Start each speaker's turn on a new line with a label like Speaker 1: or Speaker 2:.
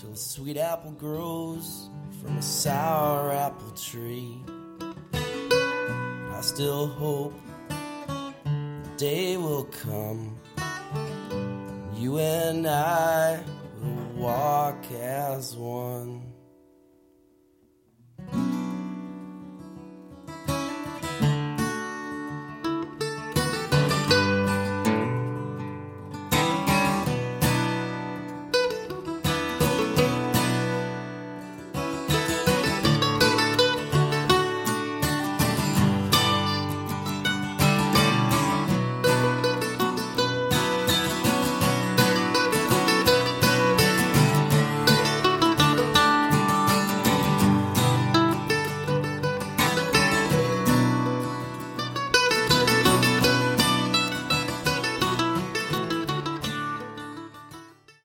Speaker 1: till a sweet apple grows from a sour apple tree. I still hope the day will come, you and I will walk as one.